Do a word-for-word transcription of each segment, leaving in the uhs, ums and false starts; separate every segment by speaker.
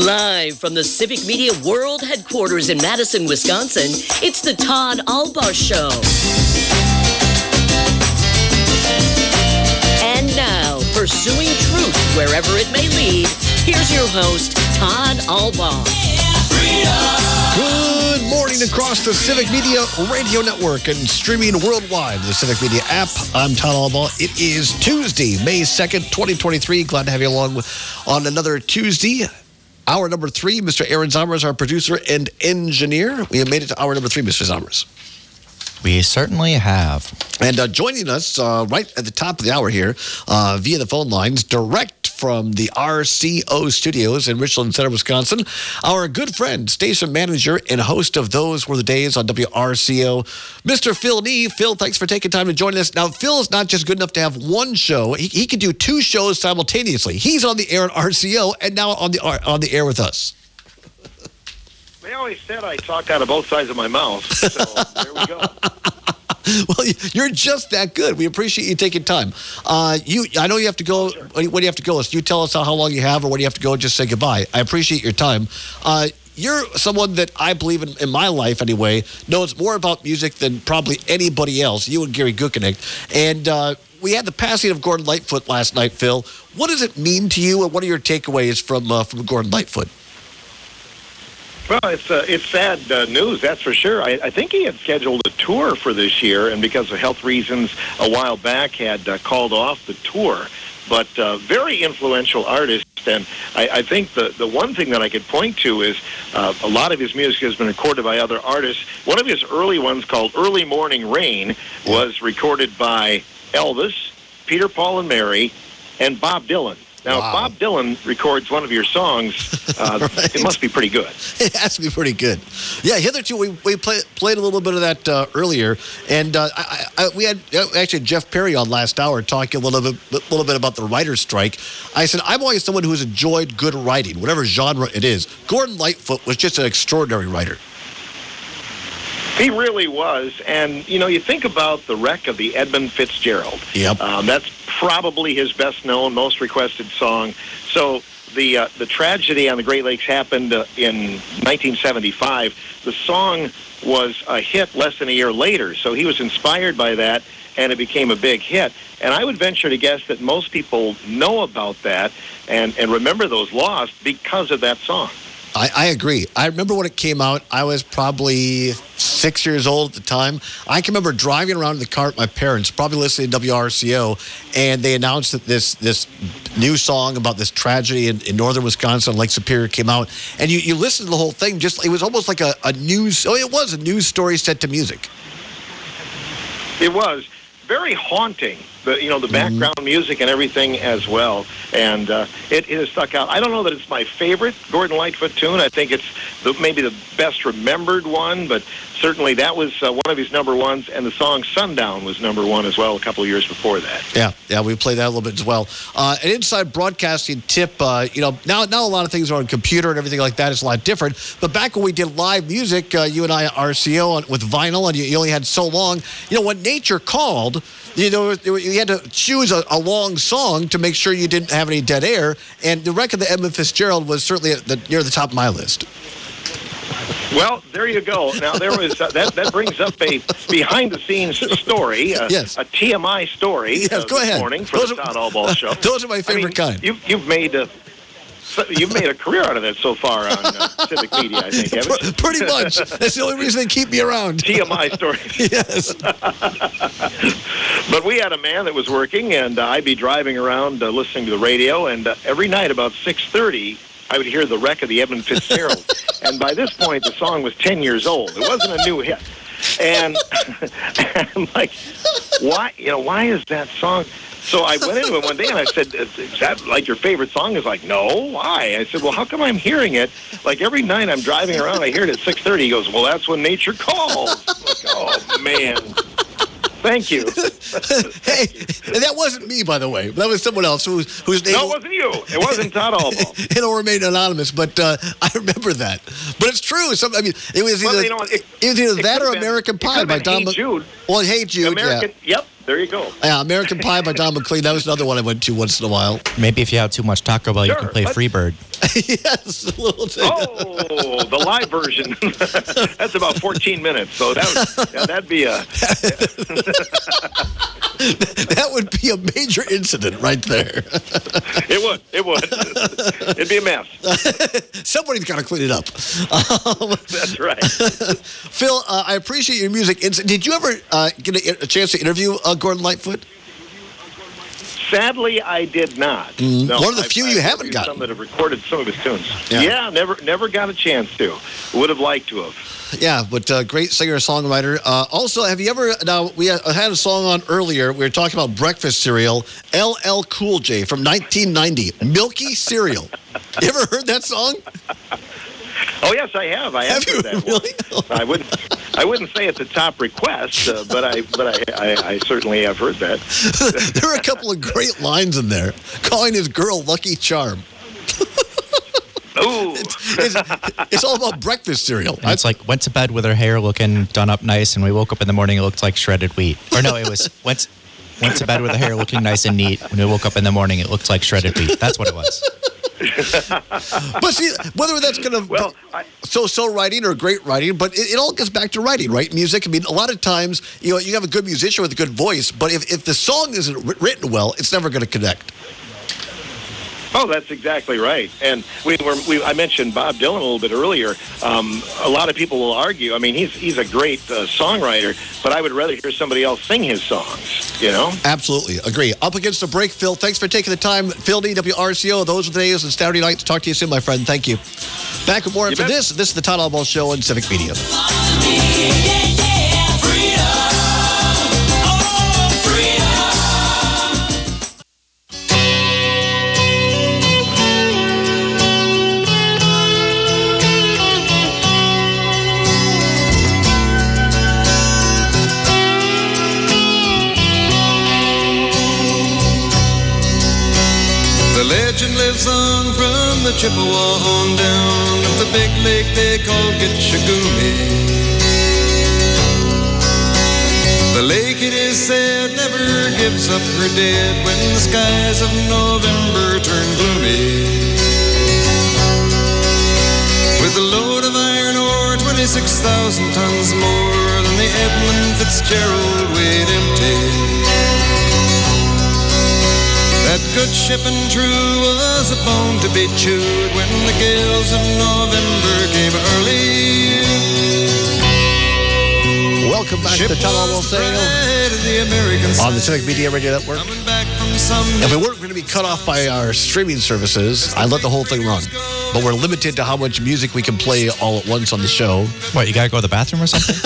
Speaker 1: Live from the Civic Media World Headquarters in Madison, Wisconsin, it's the Todd Albaugh Show. And now, pursuing truth wherever it may lead, here's your host, Todd Albaugh.
Speaker 2: Good morning across the Civic Media Radio Network and streaming worldwide, the Civic Media app. I'm Todd Albaugh. It is Tuesday, May second, twenty twenty-three. Glad to have you along on another Tuesday. Hour number three, Mister Aaron Zomers, our producer and engineer. We have made it to hour number three, Mister Zomers.
Speaker 3: We certainly have.
Speaker 2: And uh, joining us uh, right at the top of the hour here uh, via the phone lines, direct from the R C O studios in Richland Center, Wisconsin, our good friend, station manager, and host of Those Were the Days on W R C O, Mister Phil Nee. Phil, thanks for taking time to join us. Now, Phil is not just good enough to have one show. He, he can do two shows simultaneously. He's on the air at R C O and now on the, on the air with us.
Speaker 4: They always said I talked out of both sides of my mouth, so there we go.
Speaker 2: Well, you're just that good. We appreciate you taking time. Uh, you, I know you have to go.
Speaker 4: Sure.
Speaker 2: When do you have to go? So you tell us how, how long you have, or when do you have to go? Just say goodbye. I appreciate your time. Uh, you're someone that I believe in, in my life anyway, knows more about music than probably anybody else. You and Gary Gukenik. And uh, we had the passing of Gordon Lightfoot last night, Phil. What does it mean to you, and what are your takeaways from uh, from Gordon Lightfoot?
Speaker 4: Well, it's uh, it's sad uh, news, that's for sure. I, I think he had scheduled a tour for this year, and because of health reasons, a while back had uh, called off the tour. But uh, very influential artist, and I, I think the, the one thing that I could point to is uh, a lot of his music has been recorded by other artists. One of his early ones, called Early Morning Rain, was recorded by Elvis, Peter, Paul and Mary, and Bob Dylan. Now,
Speaker 2: wow.
Speaker 4: if Bob Dylan records one of your songs, uh,
Speaker 2: right.
Speaker 4: It must be pretty good.
Speaker 2: It has to be pretty good. Yeah, hitherto, we, we play, played a little bit of that uh, earlier, and uh, I, I, we had actually Jeff Perry on last hour talking a little bit, little bit about the writer's strike. I said, I'm always someone who has enjoyed good writing, whatever genre it is. Gordon Lightfoot was just an extraordinary writer.
Speaker 4: He really was, and, you know, you think about the wreck of the Edmund Fitzgerald.
Speaker 2: Yep.
Speaker 4: Um, that's probably his best-known, most requested song. So the uh, the tragedy on the Great Lakes happened uh, in nineteen seventy-five. The song was a hit less than a year later, so he was inspired by that, and it became a big hit. And I would venture to guess that most people know about that and, and remember those lost because of that song.
Speaker 2: I, I agree. I remember when it came out, I was probably six years old at the time. I can remember driving around in the car with my parents, probably listening to W R C O, and they announced that this this new song about this tragedy in, in northern Wisconsin, Lake Superior, came out. And you, you listen to the whole thing, just it was almost like a, a news, oh, it was a news story set to music.
Speaker 4: It was very haunting. The, you know, the background mm-hmm. music and everything as well. And uh, it, it has stuck out. I don't know that it's my favorite Gordon Lightfoot tune. I think it's the, maybe the best remembered one, but certainly that was uh, one of his number ones, and the song Sundown was number one as well a couple of years before that.
Speaker 2: Yeah, yeah, we played that a little bit as well. Uh, an inside broadcasting tip, uh, you know, now, now a lot of things are on computer and everything like that. It's a lot different. But back when we did live music, uh, you and I at R C O on, with vinyl, and you, you only had so long, you know, when nature called, you know, you had to choose a, a long song to make sure you didn't have any dead air, and the wreck of the Edmund Fitzgerald was certainly at the, near the top of my list.
Speaker 4: Well, there you go. Now, there was uh, that. That brings up a behind-the-scenes story, uh,
Speaker 2: yes.
Speaker 4: a T M I story.
Speaker 2: Yes,
Speaker 4: uh,
Speaker 2: go
Speaker 4: this
Speaker 2: ahead.
Speaker 4: morning for
Speaker 2: those
Speaker 4: the
Speaker 2: are,
Speaker 4: Todd Albaugh Show.
Speaker 2: Those are my favorite
Speaker 4: I mean,
Speaker 2: kind.
Speaker 4: You've, you've made a you've made a career out of that so far on uh, Civic Media, I think, haven't you?
Speaker 2: Pretty much. That's the only reason they keep me around.
Speaker 4: T M I story.
Speaker 2: Yes.
Speaker 4: But we had a man that was working, and uh, I'd be driving around uh, listening to the radio, and uh, every night about six thirty, I would hear the wreck of the Edmund Fitzgerald. And by this point, the song was ten years old. It wasn't a new hit. And I'm like, why, you know, why is that song? So I went into it one day and I said, is that like your favorite song? He's like, no, why? I said, well, how come I'm hearing it? Like every night I'm driving around, I hear it at six thirty. He goes, well, that's when nature calls. I'm like, oh, man. Thank you.
Speaker 2: Hey, and that wasn't me, by the way. That was someone else who's whose name.
Speaker 4: No, it wasn't you. It wasn't Todd Albaugh.
Speaker 2: It'll remain anonymous, but uh, I remember that. But it's true. Some, I mean, it was either,
Speaker 4: well, you know, it,
Speaker 2: it was either
Speaker 4: it
Speaker 2: that or
Speaker 4: been,
Speaker 2: American Pie by Don.
Speaker 4: Hey Jude.
Speaker 2: Well, Hey Jude.
Speaker 4: American.
Speaker 2: Yeah.
Speaker 4: Yep. There you go.
Speaker 2: Yeah, American Pie by Don McLean. That was another one I went to once in a while.
Speaker 3: Maybe if you have too much Taco Bell,
Speaker 4: Sure,
Speaker 3: you can play
Speaker 4: but-
Speaker 3: Freebird.
Speaker 2: Yes, a little thing.
Speaker 4: Oh, the live version. That's about fourteen minutes. So that would, yeah, that'd be a...
Speaker 2: That would be a major incident right there.
Speaker 4: It would. It would. It'd be a mess.
Speaker 2: Somebody's got to clean it up. Um,
Speaker 4: That's right.
Speaker 2: Phil, uh, I appreciate your music. Did you ever uh, get a, a chance to interview uh, Gordon Lightfoot?
Speaker 4: Sadly, I did not.
Speaker 2: Mm.
Speaker 4: No,
Speaker 2: One of the
Speaker 4: I've-
Speaker 2: few
Speaker 4: I've
Speaker 2: you haven't
Speaker 4: interviewed
Speaker 2: gotten.
Speaker 4: Some that have recorded some of his tunes.
Speaker 2: Yeah.
Speaker 4: Yeah, never, never got a chance to. Would have liked to have.
Speaker 2: Yeah, but uh, great singer-songwriter. Uh, also, have you ever, now, we had a song on earlier, we were talking about breakfast cereal, L L Cool J from nineteen ninety, Milky Cereal. You ever heard that song?
Speaker 4: Oh yes, I have. I have,
Speaker 2: Have you
Speaker 4: heard that
Speaker 2: really?
Speaker 4: one. I wouldn't. I wouldn't say it's a top request, uh, but I, but I, I, I certainly have heard that.
Speaker 2: There were a couple of great lines in there, calling his girl Lucky Charm.
Speaker 4: Ooh,
Speaker 2: It's, it's all about breakfast cereal.
Speaker 3: And it's like, went to bed with her hair looking done up nice, and we woke up in the morning, it looked like shredded wheat. Or no, it was, went, went to bed with her hair looking nice and neat. When we woke up in the morning, it looked like shredded wheat. That's what it was.
Speaker 2: But see, whether that's going to
Speaker 4: well, I,
Speaker 2: so-so writing or great writing, but it, it all gets back to writing, right? Music. I mean, a lot of times, you know, you have a good musician with a good voice, but if, if the song isn't wr- written well, it's never going to connect.
Speaker 4: oh, that's exactly right. And we were. We, I mentioned Bob Dylan a little bit earlier. Um, a lot of people will argue. I mean, he's he's a great uh, songwriter, but I would rather hear somebody else sing his songs. You know.
Speaker 2: Absolutely. Agree. Up against the break, Phil. Thanks for taking the time. Phil D, W R C O. Those are the days and Saturday nights. Talk to you soon, my friend. Thank you. Back with more
Speaker 4: You
Speaker 2: after
Speaker 4: bet.
Speaker 2: this. This is the Todd Oswalt Show on Civic Media.
Speaker 5: The legend lives on from the Chippewa on down of the big lake they call Gitchagumi. The lake, it is said, never gives up her dead when the skies of November turn gloomy. With a load of iron ore, twenty-six thousand tons more than the Edmund Fitzgerald weighed empty. That good ship and true was a bone to be chewed when the gales of November came early.
Speaker 2: Welcome back to the Todd Oswalt Show on the Civic Media Radio Network. If we weren't going to be cut off by our streaming services, I'd let the whole thing run. But we're limited to how much music we can play all at once on the show.
Speaker 3: What, you got to go to the bathroom or something?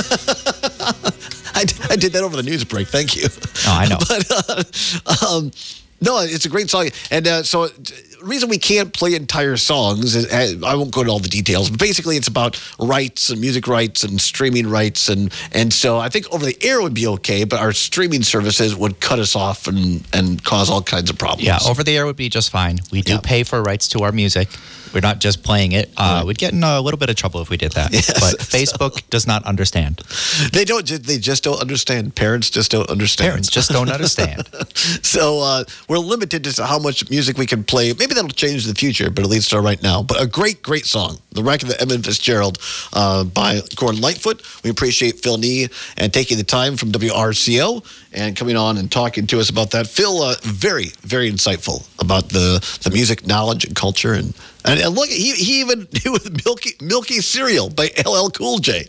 Speaker 2: I, I did that over the news break. Thank you.
Speaker 3: Oh, I know.
Speaker 2: But, uh, um, no, it's a great song. And uh, so the reason we can't play entire songs, is, I won't go into all the details, but basically it's about rights and music rights and streaming rights. And, and so I think over the air would be okay, but our streaming services would cut us off and, and cause all kinds of problems.
Speaker 3: Yeah, over the air would be just fine. We do
Speaker 2: Yeah.
Speaker 3: pay for rights to our music. We're not just playing it. Uh,
Speaker 2: Right.
Speaker 3: We'd get in a little bit of trouble if we did that.
Speaker 2: Yes.
Speaker 3: But Facebook does not understand.
Speaker 2: They don't. They just don't understand. Parents just don't understand.
Speaker 3: Parents just don't understand.
Speaker 2: So uh, we're limited to how much music we can play. Maybe that'll change in the future, but at least for right now. But a great, great song, "The Wreck of the Edmund Fitzgerald" uh, by Gordon Lightfoot. We appreciate Phil Nee and taking the time from W R C O and coming on and talking to us about that. Phil, uh, very, very insightful about the the music knowledge and culture. And and, and look, he he even knew Milky Milky Cereal by L L Cool J.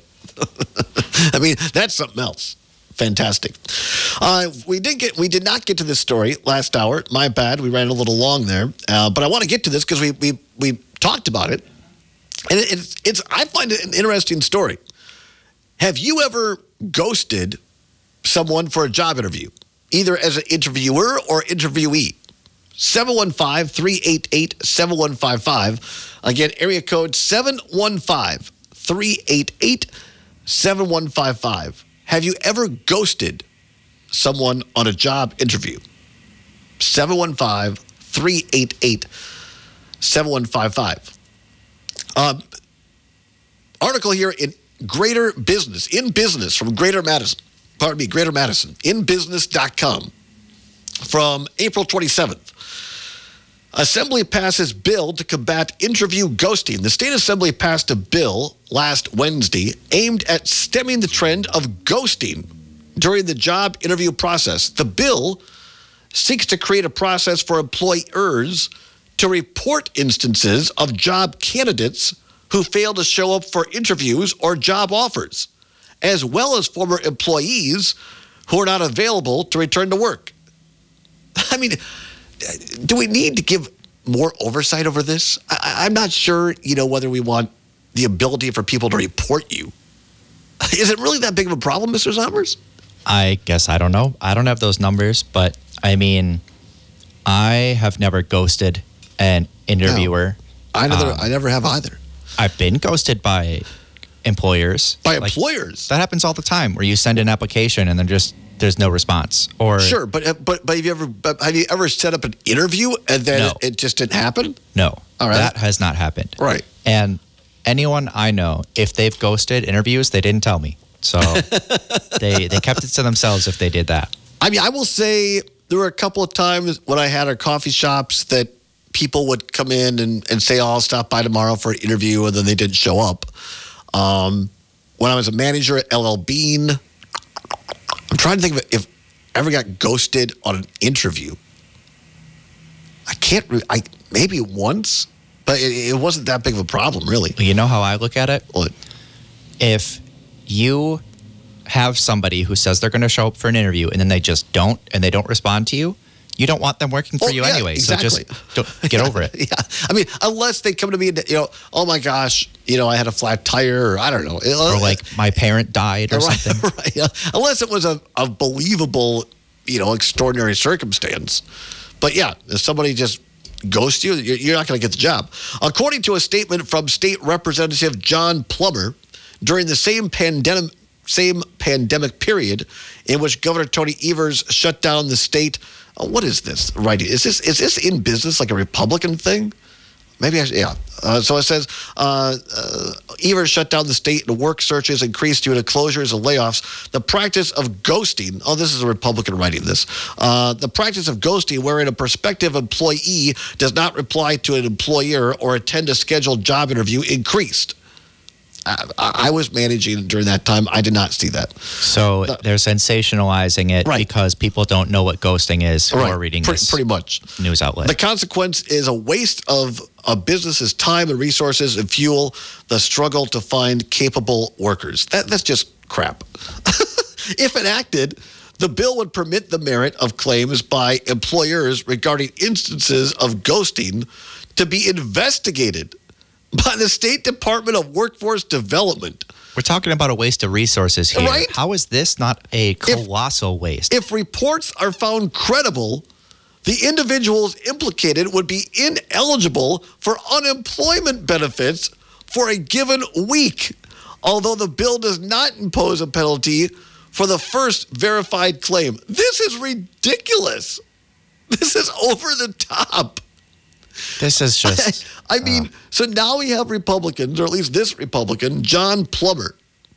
Speaker 2: I mean, that's something else. Fantastic. Uh, we did get we did not get to this story last hour. My bad. We ran a little long there, uh, but I want to get to this because we we we talked about it, and it, it's it's I find it an interesting story. Have you ever ghosted someone for a job interview, either as an interviewer or interviewee? seven one five, three eight eight, seven one five five. Again, area code seven one five, three eight eight, seven one five five. Have you ever ghosted someone on a job interview? seven one five, three eight eight, seven one five five. Um, article here in Greater Business, in Business from Greater Madison. Pardon me, Greater Madison, in business dot com from April twenty-seventh. Assembly passes bill to combat interview ghosting. The state assembly passed a bill last Wednesday aimed at stemming the trend of ghosting during the job interview process. The bill seeks to create a process for employers to report instances of job candidates who fail to show up for interviews or job offers, as well as former employees who are not available to return to work. I mean, do we need to give more oversight over this? I, I'm not sure, you know, whether we want the ability for people to report you. Is it really that big of a problem, Mister Sommers?
Speaker 3: I guess I don't know. I don't have those numbers, but I mean, I have never ghosted an interviewer.
Speaker 2: No, I never,
Speaker 3: Um,
Speaker 2: I never have either.
Speaker 3: I've been ghosted by employers.
Speaker 2: By
Speaker 3: Like,
Speaker 2: employers?
Speaker 3: that happens all the time, where you send an application and then just there's no response. Or
Speaker 2: Sure, but but but have you ever but have you ever set up an interview and then
Speaker 3: No.
Speaker 2: it just didn't happen?
Speaker 3: no,
Speaker 2: All right.
Speaker 3: that has not happened.
Speaker 2: Right.
Speaker 3: And anyone I know, if they've ghosted interviews, they didn't tell me. So they they kept it to themselves if they did that.
Speaker 2: I mean, I will say there were a couple of times when I had our coffee shops that people would come in and, and say, oh, I'll stop by tomorrow for an interview, and then they didn't show up. Um, when I was a manager at L L Bean, I'm trying to think of if I ever got ghosted on an interview. I can't, re- I maybe once, but it, it wasn't that big of a problem, really.
Speaker 3: You know how I look at it?
Speaker 2: What?
Speaker 3: If you have somebody who says they're going to show up for an interview and then they just don't, and they don't respond to you, you don't want them working for
Speaker 2: Oh,
Speaker 3: you
Speaker 2: yeah,
Speaker 3: anyway.
Speaker 2: exactly.
Speaker 3: So just don't, get over it.
Speaker 2: Yeah. I mean, unless they come to me and, you know, oh my gosh, you know, I had a flat tire, or I don't know.
Speaker 3: Or like my parent died or
Speaker 2: right,
Speaker 3: something.
Speaker 2: right, yeah. Unless it was a, a believable, you know, extraordinary circumstance. But yeah, if somebody just ghosts you, you're you're not going to get the job. According to a statement from State Representative John Plummer, during the same pandemic, same pandemic period in which Governor Tony Evers shut down the state. Oh, what is this? Right? Is this is this in business like a Republican thing? Maybe I should, yeah. Uh, so it says uh, uh, Evers shut down the state and work searches increased due to closures and layoffs. The practice of ghosting, oh, this is a Republican writing this. Uh, the practice of ghosting, wherein a prospective employee does not reply to an employer or attend a scheduled job interview, increased. I, I was managing during that time. I did not see that.
Speaker 3: So they're sensationalizing it
Speaker 2: Right.
Speaker 3: because people don't know what ghosting is who
Speaker 2: Right.
Speaker 3: are reading
Speaker 2: Pre-
Speaker 3: this
Speaker 2: pretty much.
Speaker 3: news outlet.
Speaker 2: The consequence is a waste of a business's time and resources and fuel the struggle to find capable workers. That, that's just crap. If enacted, the bill would permit the merit of claims by employers regarding instances of ghosting to be investigated by the State Department of Workforce Development.
Speaker 3: We're talking about a waste of resources here.
Speaker 2: Right?
Speaker 3: How is this not a colossal waste?
Speaker 2: If reports are found credible, the individuals implicated would be ineligible for unemployment benefits for a given week, although the bill does not impose a penalty for the first verified claim. This is ridiculous. This is over the top.
Speaker 3: This is just...
Speaker 2: I mean,
Speaker 3: uh,
Speaker 2: so now we have Republicans, or at least this Republican, John Plummer,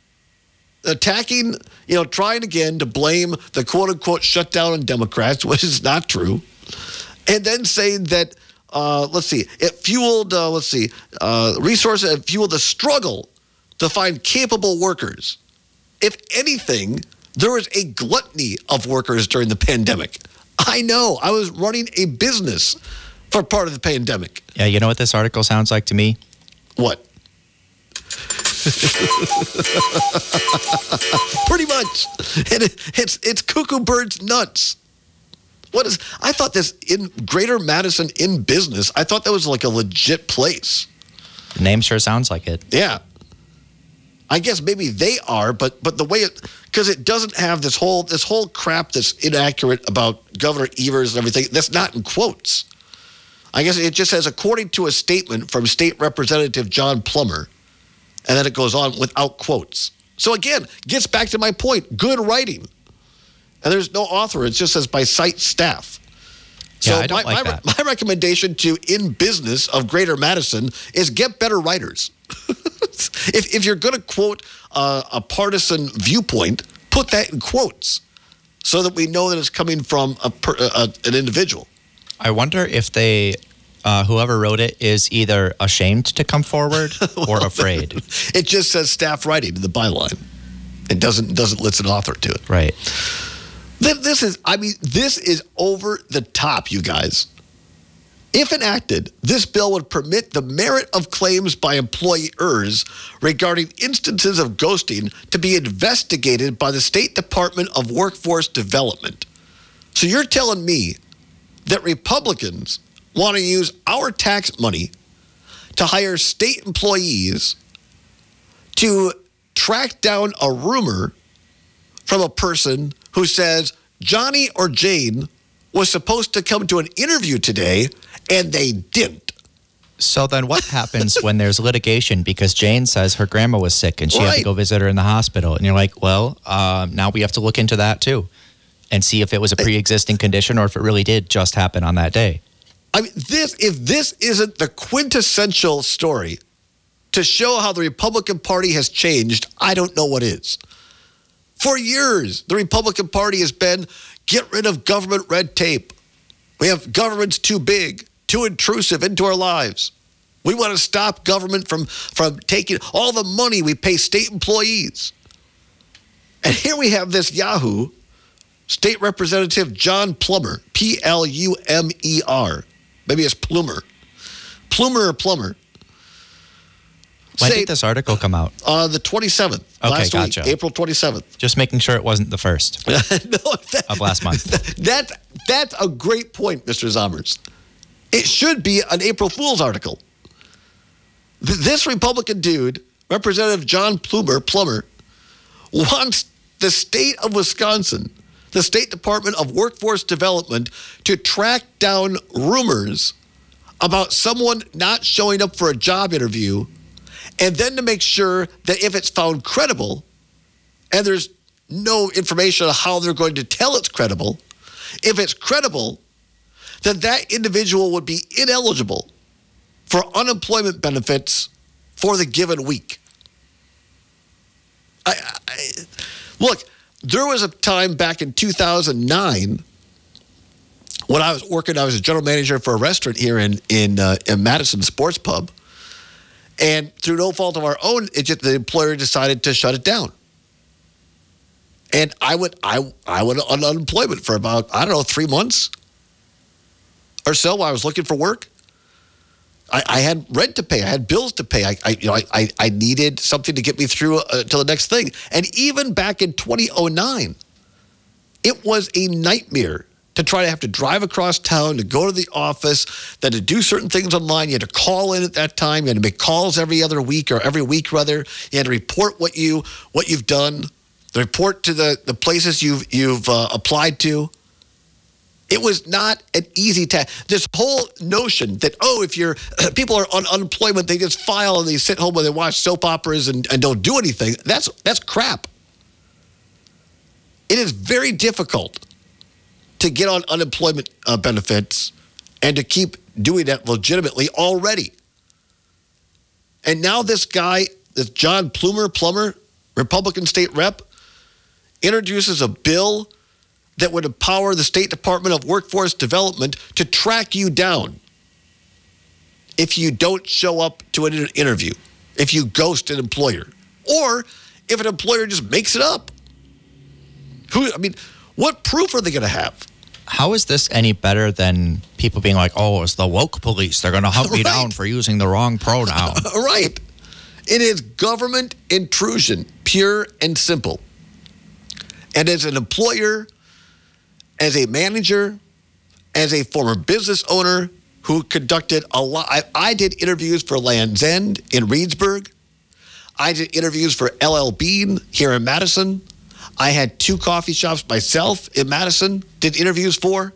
Speaker 2: attacking, you know, trying again to blame the quote-unquote shutdown on Democrats, which is not true, and then saying that, uh, let's see, it fueled, uh, let's see, uh, resources, it fueled the struggle to find capable workers. If anything, there was a gluttony of workers during the pandemic. I know. I was running a business for part of the pandemic.
Speaker 3: Yeah, you know what this article sounds like to me?
Speaker 2: What? Pretty much. And it, it's it's cuckoo birds nuts. What is? I thought this in Greater Madison in business. I thought that was like a legit place.
Speaker 3: The name sure sounds like it.
Speaker 2: Yeah. I guess maybe they are, but but the way it, because it doesn't have this whole this whole crap that's inaccurate about Governor Evers and everything. That's not in quotes. I guess it just says, according to a statement from State Representative John Plummer, and then it goes on without quotes. So again, gets back to my point, good writing. And there's no author, it just says by site staff. So
Speaker 3: Yeah, I don't
Speaker 2: my,
Speaker 3: like
Speaker 2: my,
Speaker 3: that.
Speaker 2: my recommendation to In Business of Greater Madison is get better writers. if, if you're going to quote uh, a partisan viewpoint, put that in quotes so that we know that it's coming from a, per, a, an individual.
Speaker 3: I wonder if they uh, whoever wrote it is either ashamed to come forward or afraid.
Speaker 2: It just says staff writing in the byline. It doesn't doesn't list an author to it.
Speaker 3: Right.
Speaker 2: This, this is, I mean, this is over the top, you guys. If enacted, this bill would permit the merit of claims by employers regarding instances of ghosting to be investigated by the State Department of Workforce Development. So you're telling me that Republicans want to use our tax money to hire state employees to track down a rumor from a person who says Johnny or Jane was supposed to come to an interview today and they didn't.
Speaker 3: So then what happens when there's litigation because Jane says her grandma was sick and she had to
Speaker 2: Right.
Speaker 3: go visit her in the hospital? And you're like, well, uh, now we have to look into that too and see if it was a pre-existing condition or if it really did just happen on that day.
Speaker 2: I mean, this if this isn't the quintessential story to show how the Republican Party has changed, I don't know what is. For years, the Republican Party has been, get rid of government red tape. We have government's too big, too intrusive into our lives. We want to stop government from, from taking all the money we pay state employees. And here we have this Yahoo, State Representative John Plummer, P L U M E R. Maybe it's Plumer. Plumer or Plummer.
Speaker 3: When
Speaker 2: Say,
Speaker 3: did this article come out?
Speaker 2: Uh, the twenty-seventh.
Speaker 3: Okay,
Speaker 2: last
Speaker 3: gotcha.
Speaker 2: week, April twenty-seventh.
Speaker 3: Just making sure it wasn't the first
Speaker 2: no, that,
Speaker 3: of last month.
Speaker 2: That, that's a great point, Mister Zommers. It should be an April Fool's article. Th- this Republican dude, Representative John Plumer, Plummer, wants the state of Wisconsin, the State Department of Workforce Development, to track down rumors about someone not showing up for a job interview, and then to make sure that if it's found credible, and there's no information on how they're going to tell it's credible, if it's credible, then that individual would be ineligible for unemployment benefits for the given week. I, I, look, there was a time back in two thousand nine when I was working, I was a general manager for a restaurant here in, in, uh, in Madison Sports Pub. And through no fault of our own, it just, the employer decided to shut it down. And I went, I, I went on unemployment for about, I don't know, three months or so while I was looking for work. I, I had rent to pay. I had bills to pay. I, I you know, I, I needed something to get me through uh, to the next thing. And even back in two thousand nine, it was a nightmare to try to have to drive across town, to go to the office, then to do certain things online. You had to call in at that time. You had to make calls every other week or every week, rather. You had to report what, you, what you've done, report to the, the places you've, you've uh, applied to. It was not an easy task. This whole notion that, oh, if you're, people are on unemployment, they just file and they sit home and they watch soap operas and, and don't do anything, that's, that's crap. It is very difficult to get on unemployment uh, benefits and to keep doing that legitimately already. And now this guy, this John Plumer, Plummer, Republican state rep, introduces a bill that would empower the State Department of Workforce Development to track you down if you don't show up to an inter- interview, if you ghost an employer, or if an employer just makes it up. Who? I mean, what proof are they going to have?
Speaker 3: How is this any better than people being like, oh, it's the woke police. They're going to hunt me
Speaker 2: Right.
Speaker 3: down for using the wrong pronoun.
Speaker 2: Right. It is government intrusion, pure and simple. And as an employer, as a manager, as a former business owner who conducted a lot, I, I did interviews for Land's End in Reedsburg. I did interviews for L L Bean here in Madison. I had two coffee shops myself in Madison, did interviews for.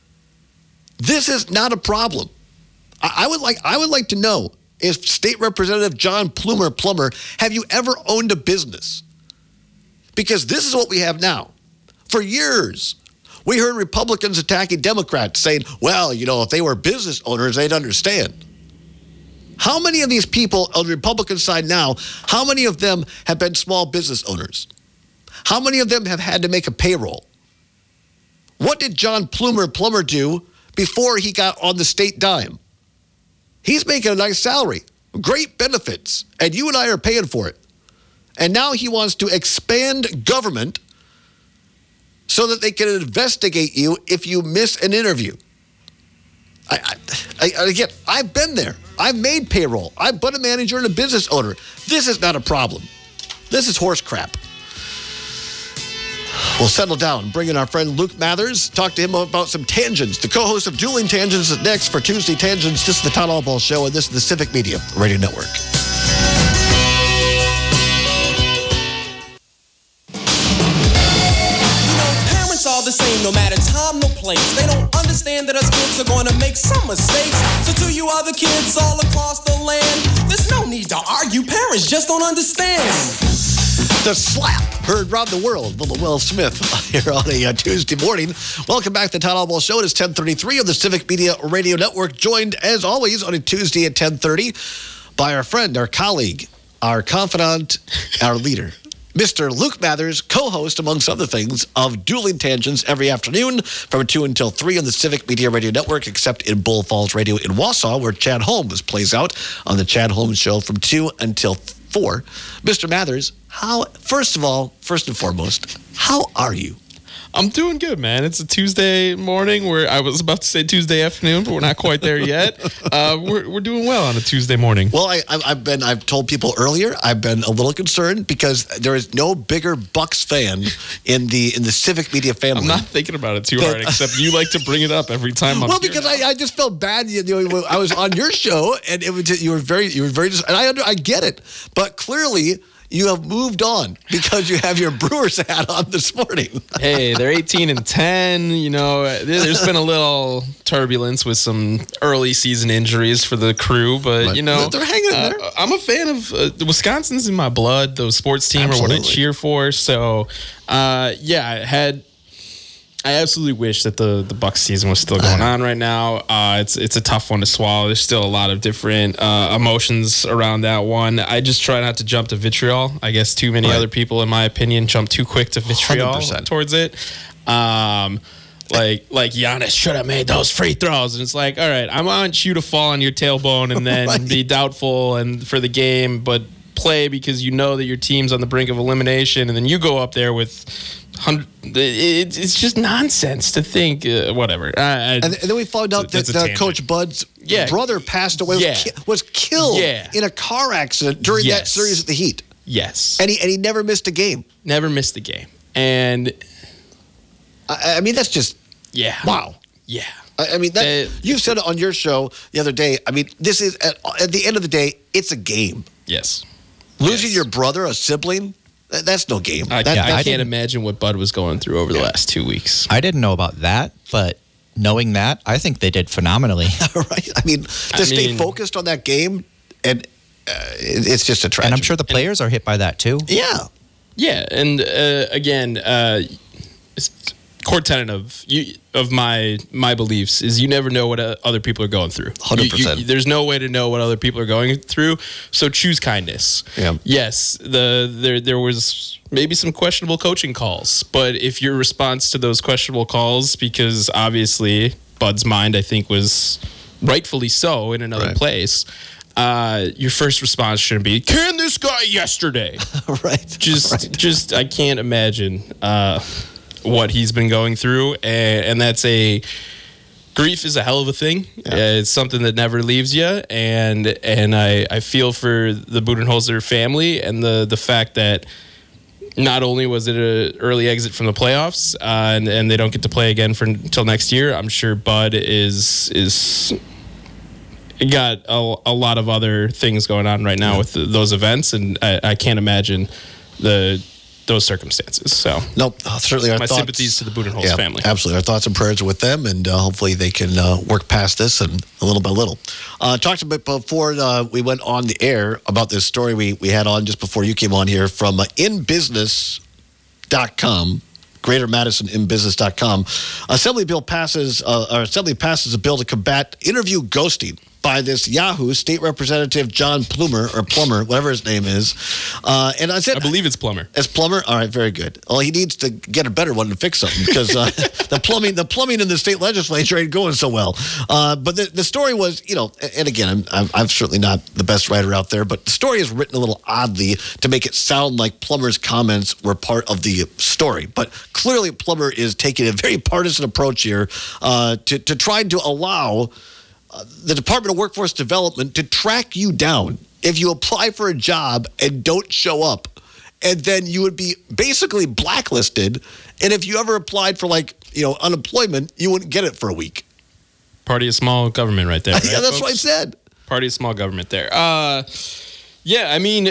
Speaker 2: This is not a problem. I, I would like I would like to know, if State Representative John Plumer, Plummer, have you ever owned a business? Because this is what we have now. For years, we heard Republicans attacking Democrats saying, well, you know, if they were business owners, they'd understand. How many of these people on the Republican side now, how many of them have been small business owners? How many of them have had to make a payroll? What did John Plumer Plummer do before he got on the state dime? He's making a nice salary, great benefits, and you and I are paying for it. And now he wants to expand government so that they can investigate you if you miss an interview. I, I, I, again, I've been there. I've made payroll. I've been a manager and a business owner. This is not a problem. This is horse crap. We'll settle down. Bring in our friend Luke Mathers. Talk to him about some tangents. The co-host of Dueling Tangents is next for Tuesday Tangents. This is the Todd Allball Show, and this is the Civic Media Radio Network.
Speaker 6: All the same, no matter time, no place. They don't understand that us kids are going to make some mistakes. So to you other kids all across the land, there's no need to argue. Parents just don't understand.
Speaker 2: The slap heard around the world. Little Will Smith here on a uh, Tuesday morning. Welcome back to the Todd Allball Show. It is ten thirty-three on the Civic Media Radio Network. Joined, as always, on a Tuesday at ten thirty by our friend, our colleague, our confidant, our leader, Mister Luke Mathers, co-host, amongst other things, of Dueling Tangents every afternoon from two until three on the Civic Media Radio Network, except in Bull Falls Radio in Wausau, where Chad Holmes plays out on the Chad Holmes Show from two until four. Mister Mathers, how, first of all, first and foremost, how are you?
Speaker 7: I'm doing good, man. It's a Tuesday morning where I was about to say Tuesday afternoon, but we're not quite there yet. Uh, we're we're doing well on a Tuesday morning.
Speaker 2: Well, I, I've been I've told people earlier I've been a little concerned because there is no bigger Bucks fan in the in the Civic Media family.
Speaker 7: I'm not thinking about it too hard, except you like to bring it up every time. I'm
Speaker 2: well, because I, I just felt bad. You know, I was on your show and it was you were very you were very and I under, I get it, but clearly you have moved on because you have your Brewers hat on this morning.
Speaker 7: Hey, they're eighteen and ten. You know, there's been a little turbulence with some early season injuries for the crew, but,
Speaker 2: but
Speaker 7: you know,
Speaker 2: they're hanging in
Speaker 7: uh,
Speaker 2: there.
Speaker 7: I'm a fan of uh, Wisconsin's in my blood. The sports team
Speaker 2: Absolutely.
Speaker 7: are what I cheer for. So, uh, yeah, I had. I absolutely wish that the, the Bucs season was still going on right now. Uh, it's it's a tough one to swallow. There's still a lot of different uh, emotions around that one. I just try not to jump to vitriol. I guess too many
Speaker 2: right.
Speaker 7: other people, in my opinion, jump too quick to vitriol
Speaker 2: one hundred percent
Speaker 7: towards it. Um, like like Giannis should have made those free throws, and it's like, all right, I want you to fall on your tailbone and then
Speaker 2: right.
Speaker 7: be doubtful and for the game, but play because you know that your team's on the brink of elimination, and then you go up there with. Hundred, it, it's just nonsense to think. Uh, whatever. I, I,
Speaker 2: and, and then we found out that uh, Coach Bud's
Speaker 7: yeah.
Speaker 2: brother passed away.
Speaker 7: Yeah.
Speaker 2: Was, ki- was killed
Speaker 7: yeah.
Speaker 2: in a car accident during
Speaker 7: yes.
Speaker 2: that series at the Heat.
Speaker 7: Yes.
Speaker 2: And he and he never missed a game.
Speaker 7: Never missed a game. And
Speaker 2: I, I mean, that's just
Speaker 7: yeah.
Speaker 2: Wow.
Speaker 7: Yeah.
Speaker 2: I, I mean, that,
Speaker 7: uh,
Speaker 2: you said it on your show the other day. I mean, this is at, at the end of the day, it's a game.
Speaker 7: Yes.
Speaker 2: Losing
Speaker 7: yes.
Speaker 2: your brother, a sibling. That's no game.
Speaker 7: I,
Speaker 2: that,
Speaker 7: yeah, I
Speaker 3: I
Speaker 7: can't imagine what Bud was going through over the yeah. last two weeks.
Speaker 3: I didn't know about that, but knowing that, I think they did phenomenally.
Speaker 2: Right? I mean, to
Speaker 7: I
Speaker 2: stay
Speaker 7: mean,
Speaker 2: focused on that game, and uh, it, it's just a tragedy.
Speaker 3: And I'm sure the players and, are hit by that too.
Speaker 2: Yeah.
Speaker 7: Yeah, and uh, again, uh, it's core tenet of you of my my beliefs is you never know what uh, other people are going through.
Speaker 2: one hundred percent.
Speaker 7: You, you, there's no way to know what other people are going through, so choose kindness.
Speaker 2: Yeah.
Speaker 7: Yes, the there there was maybe some questionable coaching calls, but if your response to those questionable calls, because obviously Bud's mind, I think, was rightfully so in another
Speaker 2: right.
Speaker 7: place. Uh, your first response shouldn't be, "Can this guy yesterday?"
Speaker 2: right.
Speaker 7: Just,
Speaker 2: right.
Speaker 7: just I can't imagine uh, what he's been going through, and, and that's a grief is a hell of a thing.
Speaker 2: Yeah.
Speaker 7: Uh, it's something that never leaves you, and and I, I feel for the Budenholzer family and the the fact that not only was it an early exit from the playoffs, uh, and and they don't get to play again for until next year. I'm sure Bud is is. got a, a lot of other things going on right now yeah. with the, those events, and I, I can't imagine the those circumstances. So,
Speaker 2: nope. Uh, certainly, our
Speaker 7: my
Speaker 2: thoughts,
Speaker 7: sympathies to the Budenholz
Speaker 2: yeah,
Speaker 7: family.
Speaker 2: Absolutely, our thoughts and prayers are with them, and uh, hopefully they can uh, work past this and a little by little. Uh, talked a bit before uh, we went on the air about this story we we had on just before you came on here from uh, in business dot com. Greater Madison in business dot com. Assembly bill passes. Uh, our assembly passes a bill to combat interview ghosting. by this Yahoo state representative John Plumer or Plummer, whatever his name is. Uh, and I said,
Speaker 7: I believe it's Plummer.
Speaker 2: It's Plummer. All right, very good. Well, he needs to get a better one to fix something because uh, the plumbing, the plumbing in the state legislature ain't going so well. Uh, but the, the story was, you know, and again, I'm, I'm I'm certainly not the best writer out there, but the story is written a little oddly to make it sound like Plummer's comments were part of the story. But clearly, Plummer is taking a very partisan approach here uh, to to trying to allow the Department of Workforce Development to track you down if you apply for a job and don't show up. And then you would be basically blacklisted. And if you ever applied for, like, you know, unemployment, you wouldn't get it for a week.
Speaker 7: Party of small government right there. Right,
Speaker 2: yeah, that's
Speaker 7: folks?
Speaker 2: what I said.
Speaker 7: Party of small government there. Uh, yeah, I mean...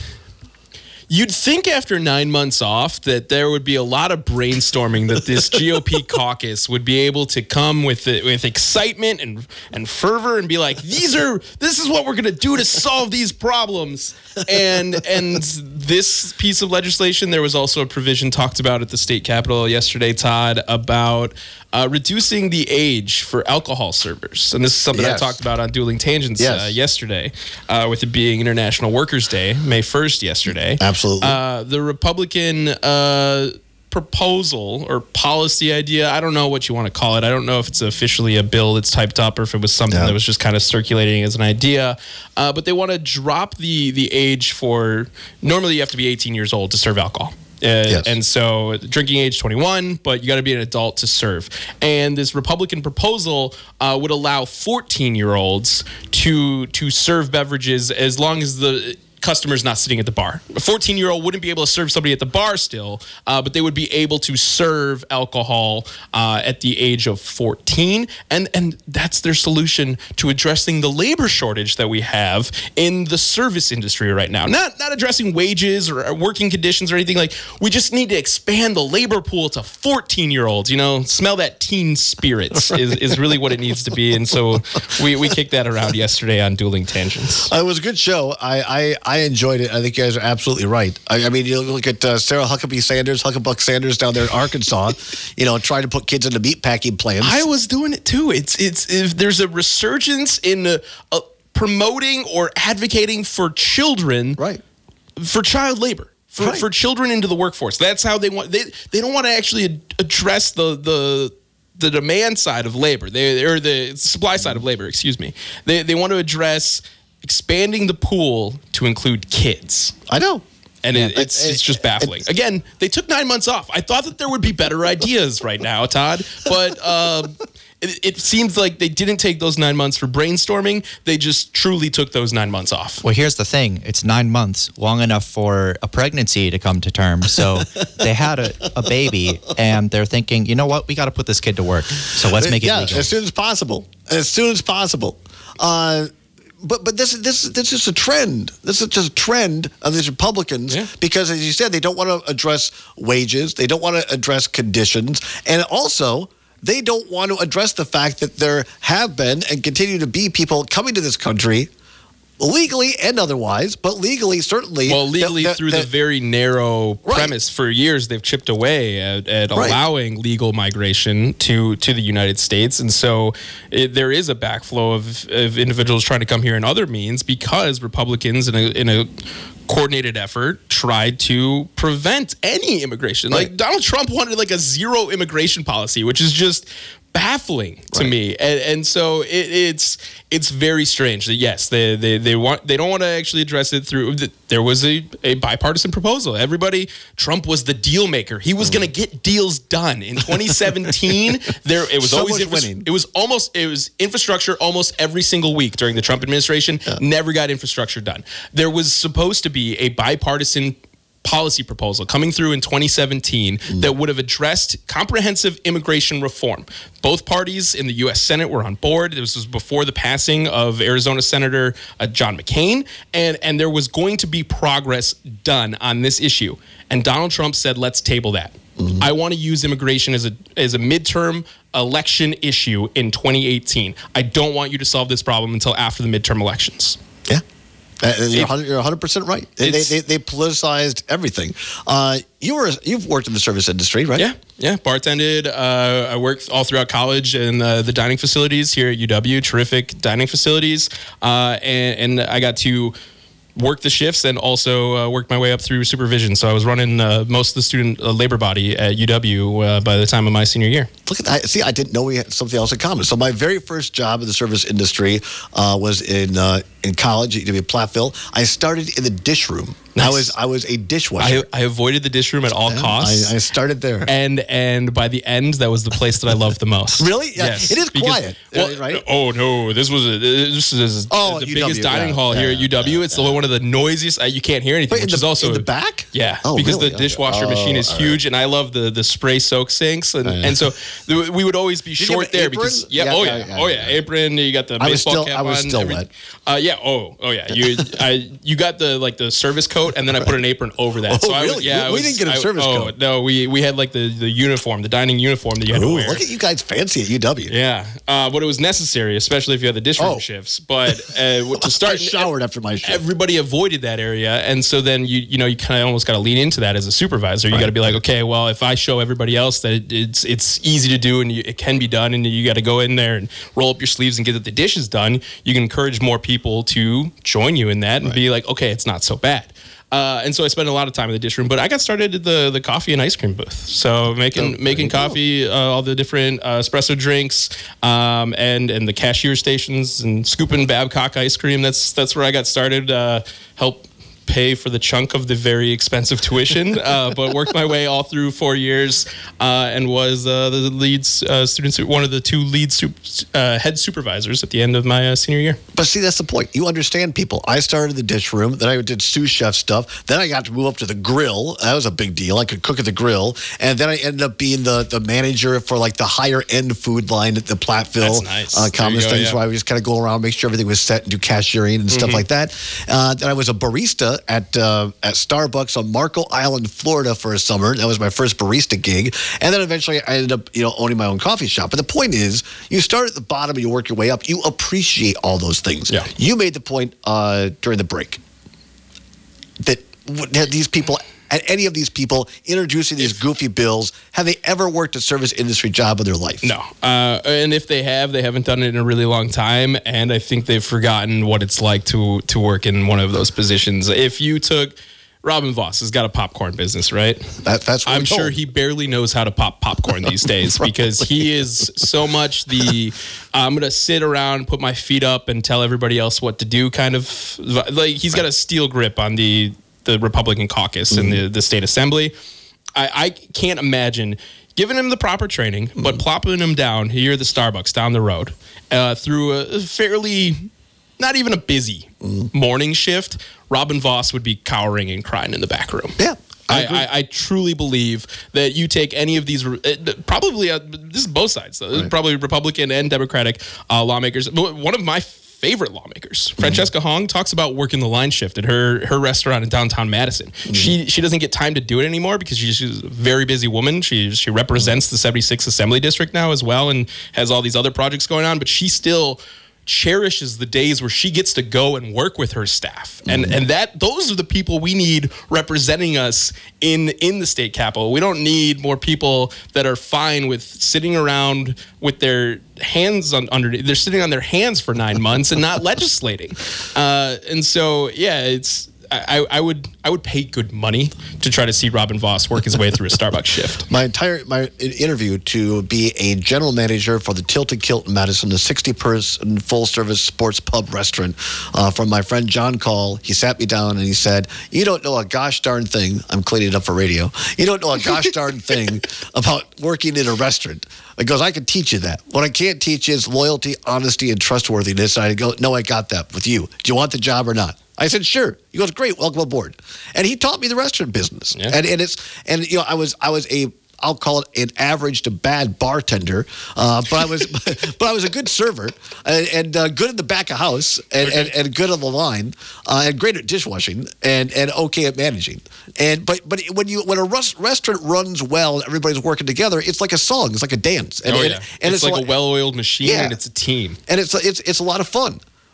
Speaker 7: You'd think after nine months off that there would be a lot of brainstorming that this G O P caucus would be able to come with with excitement and and fervor and be like, these are this is what we're going to do to solve these problems. And and this piece of legislation, there was also a provision talked about at the state capitol yesterday, Todd, about uh, reducing the age for alcohol servers. And this is something
Speaker 2: yes.
Speaker 7: I talked about on Dueling Tangents
Speaker 2: yes.
Speaker 7: uh, yesterday, uh, with it being International Workers' Day, May first yesterday.
Speaker 2: Absolutely.
Speaker 7: Uh, the Republican uh, proposal or policy idea, I don't know what you want to call it. I don't know if it's officially a bill that's typed up or if it was something
Speaker 2: yeah.
Speaker 7: that was just kind of circulating as an idea. Uh, but they want to drop the the age for, normally you have to be eighteen years old to serve alcohol. Uh,
Speaker 2: yes.
Speaker 7: And so drinking age twenty-one, but you got to be an adult to serve. And this Republican proposal uh, would allow fourteen-year-olds to to serve beverages as long as the customer's not sitting at the bar. A fourteen-year-old wouldn't be able to serve somebody at the bar still, uh, but they would be able to serve alcohol uh, at the age of fourteen. And, and that's their solution to addressing the labor shortage that we have in the service industry right now. Not, not addressing wages or working conditions or anything. Like, we just need to expand the labor pool to fourteen-year-olds, you know, smell that teen spirit is, is really what it needs to be. And so we, we kicked that around yesterday on Dueling Tangents.
Speaker 2: Uh, it was a good show. I, I, I enjoyed it. I think you guys are absolutely right. I, I mean, you look at uh, Sarah Huckabee Sanders, Huckabuck Sanders down there in Arkansas, you know, trying to put kids into meat packing plants.
Speaker 7: I was doing it too. It's it's if there's a resurgence in uh, uh, promoting or advocating for children,
Speaker 2: right,
Speaker 7: for child labor. For,
Speaker 2: right.
Speaker 7: for children into the workforce. That's how they want. They they don't want to actually ad- address the the the demand side of labor. They or the supply side of labor. Excuse me. They they want to address expanding the pool to include kids.
Speaker 2: I know.
Speaker 7: And
Speaker 2: yeah,
Speaker 7: it, it's
Speaker 2: it,
Speaker 7: it's just baffling. It's, Again, they took nine months off. I thought that there would be better ideas right now, Todd, but um, it, it seems like they didn't take those nine months for brainstorming. They just truly took those nine months off.
Speaker 3: Well, here's the thing. It's nine months, long enough for a pregnancy to come to term. So they had a, a baby, and they're thinking, you know what? We got to put this kid to work. So let's make it
Speaker 2: yeah,
Speaker 3: legal.
Speaker 2: as soon as possible. As soon as possible. Uh, But but this this this is a trend. This is just a trend of these Republicans
Speaker 7: yeah.
Speaker 2: because, as you said, they don't want to address wages. They don't want to address conditions, and also they don't want to address the fact that there have been and continue to be people coming to this country legally and otherwise, but legally certainly.
Speaker 7: Well, legally
Speaker 2: that, that,
Speaker 7: through
Speaker 2: that,
Speaker 7: the very narrow
Speaker 2: right.
Speaker 7: premise. For years, they've chipped away at, at
Speaker 2: right.
Speaker 7: allowing legal migration to, to the United States. And so it, there is a backflow of, of individuals trying to come here in other means because Republicans in a, in a coordinated effort tried to prevent any immigration.
Speaker 2: Right.
Speaker 7: Like Donald Trump wanted like a zero immigration policy, which is just baffling to
Speaker 2: right.
Speaker 7: me, and, and so it, it's it's very strange that yes, they they they want they don't want to actually address it through. There was a, a bipartisan proposal. Everybody, Trump was the deal maker. He was mm. going to get deals done in twenty seventeen. There, it was
Speaker 2: so
Speaker 7: always
Speaker 2: much
Speaker 7: infra-
Speaker 2: winning.
Speaker 7: It was almost it was infrastructure almost every single week during the Trump administration.
Speaker 2: Yeah.
Speaker 7: Never got infrastructure done. There was supposed to be a bipartisan policy proposal coming through in twenty seventeen mm. that would have addressed comprehensive immigration reform. Both parties in the U S Senate were on board. This was before the passing of Arizona Senator uh, John McCain, and, and there was going to be progress done on this issue. And Donald Trump said, let's table that. Mm-hmm. I want to use immigration as a as a midterm election issue in twenty eighteen. I don't want you to solve this problem until after the midterm elections.
Speaker 2: Yeah. Uh, you're, one hundred, you're one hundred percent right. They, they, they, they politicized everything. Uh, you were you've worked in the service industry, right?
Speaker 7: Yeah, yeah. Bartended. Uh, I worked all throughout college in uh, the dining facilities here at U W. Terrific dining facilities, uh, and, and I got to work the shifts and also uh, worked my way up through supervision. So I was running uh, most of the student uh, labor body at U W uh, by the time of my senior year.
Speaker 2: Look at that. See, I didn't know we had something else in common. So my very first job in the service industry uh, was in uh, in college at U W Platteville. I started in the dish room.
Speaker 7: Nice.
Speaker 2: I was I was a dishwasher.
Speaker 7: I, I avoided the dish room at all
Speaker 2: Yeah,
Speaker 7: costs.
Speaker 2: I, I started there.
Speaker 7: And and by the end, that was the place that I loved the most.
Speaker 2: Really? Yeah.
Speaker 7: Yes.
Speaker 2: It is
Speaker 7: Because-
Speaker 2: quiet,
Speaker 7: well,
Speaker 2: right?
Speaker 7: Oh no, this was a, this is
Speaker 2: Oh,
Speaker 7: the
Speaker 2: at
Speaker 7: biggest
Speaker 2: U W,
Speaker 7: dining
Speaker 2: yeah,
Speaker 7: hall
Speaker 2: yeah,
Speaker 7: here at U W.
Speaker 2: yeah,
Speaker 7: it's the one of the noisiest. Uh, you can't hear anything,
Speaker 2: Wait, in
Speaker 7: which
Speaker 2: the,
Speaker 7: is also
Speaker 2: in the back?
Speaker 7: Yeah,
Speaker 2: Oh,
Speaker 7: because
Speaker 2: really?
Speaker 7: the dishwasher
Speaker 2: Okay.
Speaker 7: machine is
Speaker 2: Oh, all
Speaker 7: huge, and I love the the spray soak sinks, and,
Speaker 2: yeah.
Speaker 7: and so th- we would always be
Speaker 2: you have
Speaker 7: short
Speaker 2: an
Speaker 7: there
Speaker 2: apron?
Speaker 7: because yeah,
Speaker 2: Yeah,
Speaker 7: oh
Speaker 2: yeah,
Speaker 7: yeah,
Speaker 2: yeah,
Speaker 7: oh
Speaker 2: yeah.
Speaker 7: yeah, apron. You got the
Speaker 2: I was
Speaker 7: baseball
Speaker 2: still-
Speaker 7: cap
Speaker 2: I was
Speaker 7: on.
Speaker 2: still
Speaker 7: every-
Speaker 2: wet.
Speaker 7: Uh, yeah, oh oh yeah, you I you got the like the service coat, and then I put an apron over that.
Speaker 2: Oh,
Speaker 7: so I
Speaker 2: really?
Speaker 7: was, yeah,
Speaker 2: We-
Speaker 7: I
Speaker 2: we
Speaker 7: was-
Speaker 2: didn't get a
Speaker 7: I-
Speaker 2: service
Speaker 7: oh,
Speaker 2: coat.
Speaker 7: No, we we had like the the uniform, the dining uniform that you had to
Speaker 2: Ooh,
Speaker 7: wear.
Speaker 2: look at you guys fancy at U W.
Speaker 7: Yeah, uh, but it was necessary, especially if you had the dish room
Speaker 2: Oh.
Speaker 7: shifts. But uh, to start,
Speaker 2: I showered after my shift.
Speaker 7: everybody avoided that area, and so then you you know you kind of almost got to lean into that as a supervisor. You
Speaker 2: Right.
Speaker 7: got to be like, okay, well, if I show everybody else that it, it's it's easy to do and you, it can be done, and you got to go in there and roll up your sleeves and get the dishes done, you can encourage more people to join you in that and be like, okay, it's not so bad. Uh, and so I spent a lot of time in the dish room, but I got started at the the coffee and ice cream booth. So making
Speaker 2: Oh,
Speaker 7: making
Speaker 2: there you go.
Speaker 7: coffee, uh, all the different uh, espresso drinks, um, and and the cashier stations, and scooping Babcock ice cream. That's that's where I got started. Uh, help pay for the chunk of the very expensive tuition, uh, but worked my way all through four years uh, and was uh, the lead uh, student, su- one of the two lead sup- uh, head supervisors at the end of my uh, senior year.
Speaker 2: But see, that's the point. You understand people. I started in the dish room, then I did sous chef stuff. Then I got to move up to the grill. That was a big deal. I could cook at the grill. And then I ended up being the, the manager for like the higher end food line at the Platteville
Speaker 7: That's nice.
Speaker 2: uh,
Speaker 7: There
Speaker 2: Commons
Speaker 7: you go,
Speaker 2: thing.
Speaker 7: yeah.
Speaker 2: So I would just kind of go around, make sure everything was set and do cashiering and stuff like that. Uh, then I was a barista at uh, at Starbucks on Marco Island, Florida for a summer. That was my first barista gig. And then eventually I ended up, you know, owning my own coffee shop. But the point is, you start at the bottom and you work your way up. You appreciate all those things.
Speaker 7: Yeah.
Speaker 2: You made the point uh, during the break that w- that these people, at any of these people introducing these goofy bills, have they ever worked a service industry job in their life?
Speaker 7: No. Uh, and if they have, they haven't done it in a really long time. And I think they've forgotten what it's like to to work in one of those positions. If you took Robin Voss has got a popcorn business, right?
Speaker 2: That, that's what
Speaker 7: I'm
Speaker 2: we're
Speaker 7: sure
Speaker 2: told.
Speaker 7: he barely knows how to pop popcorn these days because he is so much the I'm going to sit around, put my feet up, and tell everybody else what to do kind of like he's got a steel grip on the the Republican caucus
Speaker 2: Mm-hmm.
Speaker 7: in the, the state assembly. I, I can't imagine giving him the proper training,
Speaker 2: Mm-hmm.
Speaker 7: but plopping him down here at the Starbucks down the road uh, through a fairly not even a busy
Speaker 2: Mm-hmm.
Speaker 7: morning shift. Robin Voss would be cowering and crying in the back room.
Speaker 2: Yeah. I
Speaker 7: I,
Speaker 2: agree.
Speaker 7: I, I truly believe that you take any of these, uh, probably, uh, this is both sides, though. This is
Speaker 2: Right.
Speaker 7: probably Republican and Democratic uh, lawmakers. But one of my favorite lawmakers, Francesca Hong, talks about working the line shift at her her restaurant in downtown Madison. She she doesn't get time to do it anymore because she's, she's a very busy woman. She she represents the seventy-sixth Assembly District now as well and has all these other projects going on, but she still cherishes the days where she gets to go and work with her staff. And and that those are the people we need representing us in in the state capitol. We don't need more people that are fine with sitting around with their hands on under they're sitting on their hands for nine months and not legislating. Uh, and so yeah, it's I, I would I would pay good money to try to see Robin Voss work his way through a Starbucks shift.
Speaker 2: My entire my interview to be a general manager for the Tilted Kilt in Madison, the sixty-person full-service sports pub restaurant, uh, from my friend John Call. He sat me down and he said, "You don't know a gosh darn thing." I'm cleaning it up for radio. You don't know a gosh darn thing about working in a restaurant. He goes, "I can teach you that. What I can't teach you is loyalty, honesty, and trustworthiness." And I go, "No, I got that with you. Do you want the job or not?" I said, "Sure." He goes, "Great, welcome aboard." And he taught me the restaurant business.
Speaker 7: Yeah.
Speaker 2: And and it's and you know, I was I was a I'll call it an average to bad bartender, uh, but I was but I was a good server and, and uh, good in the back of house and, and, and good on the line uh, and great at dishwashing and, and okay at managing. And but but when you when a rus- restaurant runs well and everybody's working together, it's like a song, it's like a dance. And,
Speaker 7: oh
Speaker 2: and,
Speaker 7: yeah,
Speaker 2: and
Speaker 7: it's, like
Speaker 2: lot-
Speaker 7: a well-oiled machine
Speaker 2: Yeah.
Speaker 7: and it's a team.
Speaker 2: and it's it's it's a lot of fun.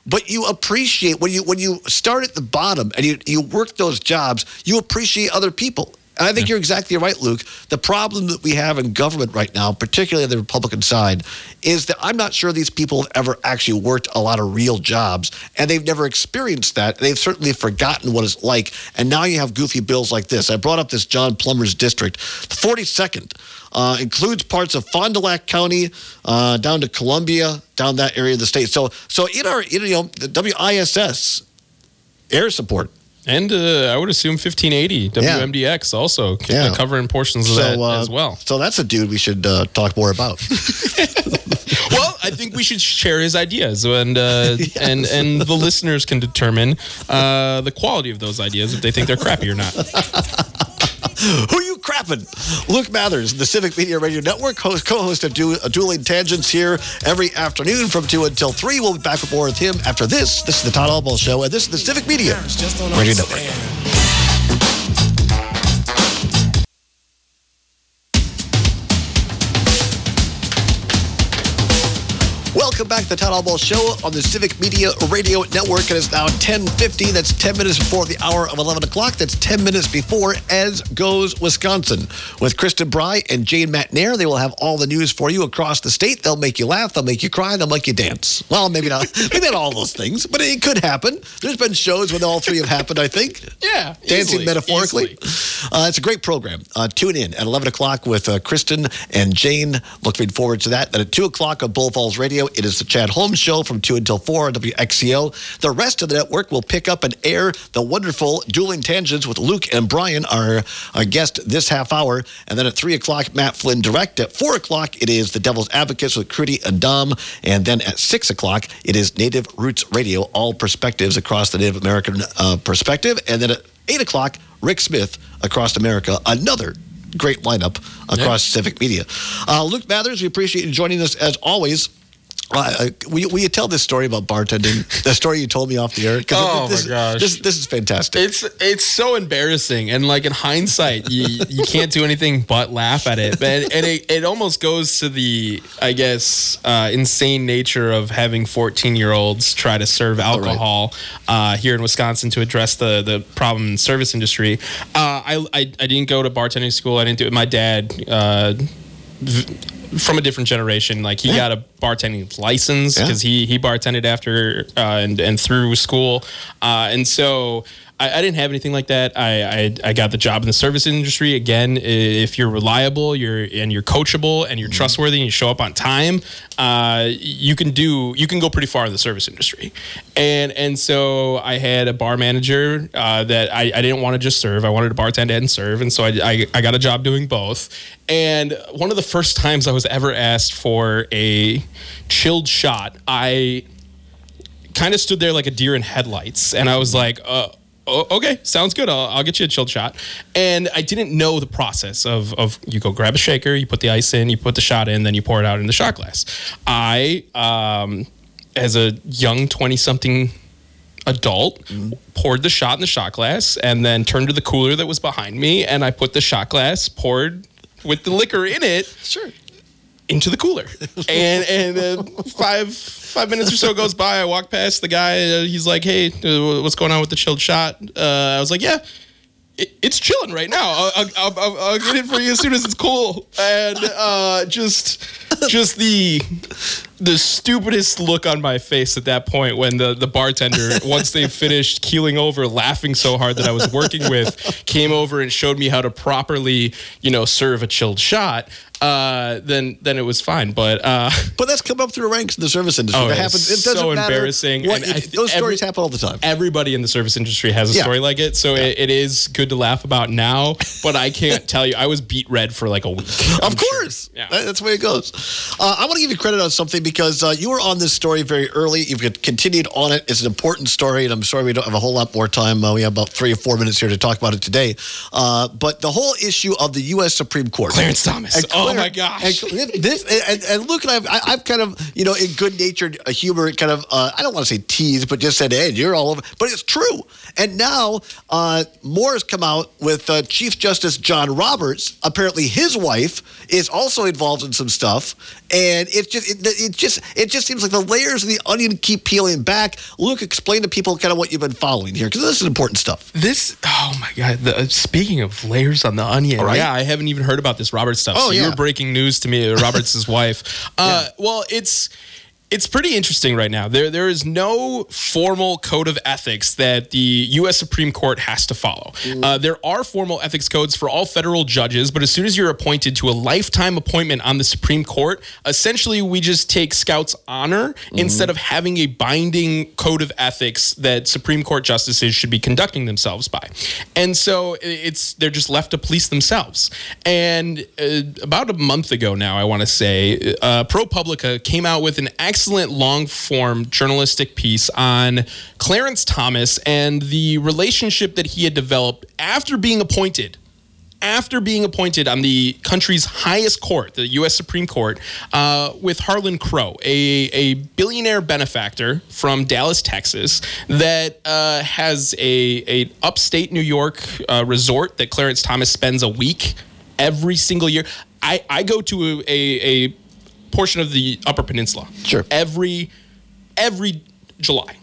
Speaker 2: but you appreciate when you when you start at the bottom and you, you work those jobs, you appreciate other people. And I think yeah. you're exactly right, Luke. The problem that we have in government right now, particularly on the Republican side, is that I'm not sure these people have ever actually worked a lot of real jobs, and they've never experienced that. They've certainly forgotten what it's like, and now you have goofy bills like this. I brought up this John Plummer's district. The forty-second uh, includes parts of Fond du Lac County uh, down to Columbia, down that area of the state. So, so in our, in, you know, the W I S S air support.
Speaker 7: And uh, I would assume fifteen eighty W M D X yeah. also yeah. covering portions of so, that uh, as well.
Speaker 2: So that's a dude we should uh, talk more about.
Speaker 7: Well, I think we should share his ideas, and uh, yes. and and the listeners can determine uh, the quality of those ideas if they think they're crappy or not.
Speaker 2: Who are you crapping? Luke Mathers, the Civic Media Radio Network, host, co-host of du- Dueling Tangents here every afternoon from two until three. We'll be back with more with him after this. This is the Todd Albaugh Show, and this is the Civic Media Radio Network. Welcome back to the Todd Albaugh Show on the Civic Media Radio Network. It is now ten fifty. That's ten minutes before the hour of eleven o'clock. That's ten minutes before As Goes Wisconsin. With Kristen Bry and Jane McNair, they will have all the news for you across the state. They'll make you laugh. They'll make you cry. They'll make you dance. Well, maybe not. Maybe not all those things, but it could happen. There's been shows when all three have happened, I think.
Speaker 7: Yeah.
Speaker 2: Dancing
Speaker 7: easily,
Speaker 2: metaphorically. Uh, it's a great program. Uh, tune in at eleven o'clock with uh, Kristen and Jane. Looking forward to that. Then at two o'clock on Bull Falls Radio, it is the Chad Holmes Show from two until four on W X C O. The rest of the network will pick up and air the wonderful Dueling Tangents with Luke and Brian, our, our guest this half hour. And then at three o'clock, Matt Flynn Direct. At four o'clock, it is the Devil's Advocates with Crudy and Dom. And then at six o'clock, it is Native Roots Radio, all perspectives across the Native American uh, perspective. And then at eight o'clock, Rick Smith, Across America, another great lineup across yeah. Civic Media. Uh, Luke Mathers, we appreciate you joining us as always. Uh, will, will you tell this story about bartending? The story you told me off the air?
Speaker 7: Oh,
Speaker 2: this,
Speaker 7: my gosh.
Speaker 2: This, this is fantastic.
Speaker 7: It's it's so embarrassing. And, like, in hindsight, you, you can't do anything but laugh at it. And, and it, it almost goes to the, I guess, uh, insane nature of having fourteen-year-olds try to serve alcohol right. uh, here in Wisconsin to address the, the problem in the service industry. Uh, I, I, I didn't go to bartending school. I didn't do it. My dad... Uh, v- from a different generation, like he yeah. got a bartending license because yeah. he he bartended after uh, and and through school, uh, and so I, I didn't have anything like that. I, I I got the job in the service industry. Again, if you're reliable, you're and you're coachable and you're mm-hmm. trustworthy and you show up on time, uh, you can do you can go pretty far in the service industry. And and so I had a bar manager uh, that I, I didn't want to just serve. I wanted to bartend and serve, and so I, I I got a job doing both. And one of the first times I was ever asked for a chilled shot, I kind of stood there like a deer in headlights, and I was like, uh, oh, okay, sounds good. I'll, I'll get you a chilled shot. And I didn't know the process of, of you go grab a shaker, you put the ice in, you put the shot in, then you pour it out in the shot glass. I, um, as a young twenty-something adult, mm-hmm. poured the shot in the shot glass and then turned to the cooler that was behind me, and I put the shot glass, poured with the liquor in it,
Speaker 2: sure,
Speaker 7: into the cooler. and and uh, five five minutes or so goes by. I walk past the guy. Uh, he's like, "Hey, uh, what's going on with the chilled shot?" Uh, I was like, "Yeah, it, it's chilling right now. I'll, I'll, I'll, I'll get it for you as soon as it's cool." And uh, just just the the stupidest look on my face at that point when the, the bartender, once they finished keeling over, laughing so hard that I was working with, came over and showed me how to properly, you know, serve a chilled shot. Uh, then then it was fine. But uh,
Speaker 2: but that's come up through the ranks in the service industry.
Speaker 7: Oh,
Speaker 2: that happens. It doesn't
Speaker 7: so
Speaker 2: matter
Speaker 7: embarrassing.
Speaker 2: What,
Speaker 7: and
Speaker 2: it, those
Speaker 7: every,
Speaker 2: stories happen all the time.
Speaker 7: Everybody in the service industry has a
Speaker 2: yeah.
Speaker 7: story like it, so yeah. it, it is good to laugh about now. But I can't tell you, I was beat red for like a week.
Speaker 2: Of course,
Speaker 7: sure. yeah.
Speaker 2: that's the way it goes. Uh, I want to give you credit on something because uh, you were on this story very early. You've continued on it. It's an important story, and I'm sorry we don't have a whole lot more time. Uh, we have about three or four minutes here to talk about it today. Uh, but the whole issue of the U S Supreme Court,
Speaker 7: Clarence Thomas.
Speaker 2: And
Speaker 7: oh
Speaker 2: Claire,
Speaker 7: my gosh.
Speaker 2: And this and, and Luke and I've, I, I've kind of, you know, in good-natured humor, kind of, uh, I don't want to say tease, but just said, hey, you're all over. But it's true. And now uh, more has come out with uh, Chief Justice John Roberts. Apparently his wife is also involved in some stuff. And it's just, it, it, just it just seems like the layers of the onion keep peeling back. Luke, explain to people kind of what you've been following here, because this is important stuff.
Speaker 7: This, oh my God. The, uh, speaking of layers on the onion,
Speaker 2: All right.
Speaker 7: yeah, I haven't even heard about this Robert stuff.
Speaker 2: Oh,
Speaker 7: so
Speaker 2: yeah.
Speaker 7: you're breaking news to me. Robert's wife. Uh, yeah. Well, it's. It's pretty interesting right now. There, there is no formal code of ethics that the U S Supreme Court has to follow. Mm. Uh, there are formal ethics codes for all federal judges, but as soon as you're appointed to a lifetime appointment on the Supreme Court, essentially we just take Scout's honor mm. instead of having a binding code of ethics that Supreme Court justices should be conducting themselves by. And so it's they're just left to police themselves. And uh, about a month ago now, I want to say, uh, ProPublica came out with an excellent Excellent long-form journalistic piece on Clarence Thomas and the relationship that he had developed after being appointed, after being appointed on the country's highest court, the U S Supreme Court, uh, with Harlan Crow, a, a billionaire benefactor from Dallas, Texas, that uh, has a, a upstate New York uh, resort that Clarence Thomas spends a week every single year. I, I go to a, a, a portion of the Upper Peninsula.
Speaker 2: Sure.
Speaker 7: Every every July.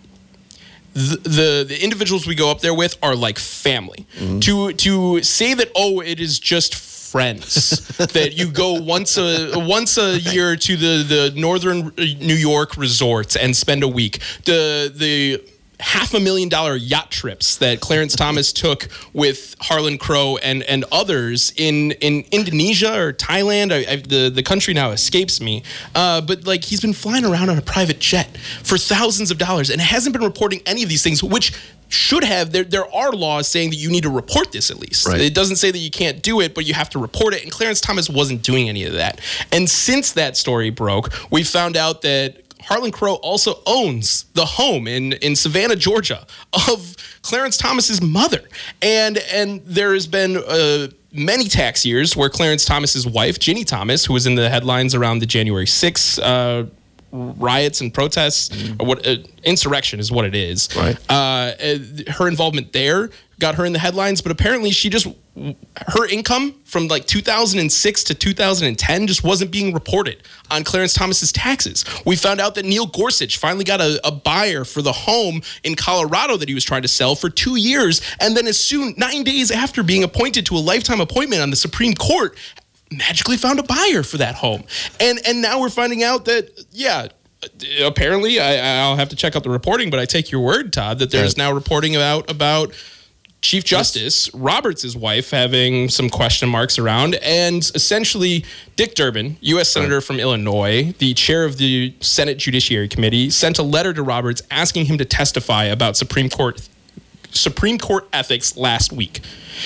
Speaker 7: The, the the individuals we go up there with are like family. Mm-hmm. To to say that, oh, it is just friends that you go once a once a year to the, the northern New York resorts and spend a week. The the half a million dollar yacht trips that Clarence Thomas took with Harlan Crow and, and others in, in Indonesia or Thailand. I, I, the, the country now escapes me. Uh, but like he's been flying around on a private jet for thousands of dollars and hasn't been reporting any of these things, which should have. There, there are laws saying that you need to report this at least. Right. It doesn't say that you can't do it, but you have to report it. And Clarence Thomas wasn't doing any of that. And since that story broke, we found out that Harlan Crow also owns the home in, in Savannah, Georgia, of Clarence Thomas's mother. And and there has been uh, many tax years where Clarence Thomas's wife, Ginny Thomas, who was in the headlines around the January sixth uh, riots and protests, mm. or what uh, insurrection is what it is.
Speaker 2: Right.
Speaker 7: Uh, her involvement there got her in the headlines, but apparently she just, her income from like two thousand six to two thousand ten just wasn't being reported on Clarence Thomas's taxes. We found out that Neil Gorsuch finally got a, a buyer for the home in Colorado that he was trying to sell for two years. And then as soon, nine days after being appointed to a lifetime appointment on the Supreme Court, magically found a buyer for that home. And, and now we're finding out that, yeah, apparently, I, I'll have to check out the reporting, but I take your word, Todd, that there's now reporting about, about Chief Justice Roberts' wife having some question marks around, and essentially Dick Durbin, U S Senator from Illinois, the chair of the Senate Judiciary Committee, sent a letter to Roberts asking him to testify about Supreme Court Supreme Court ethics last week.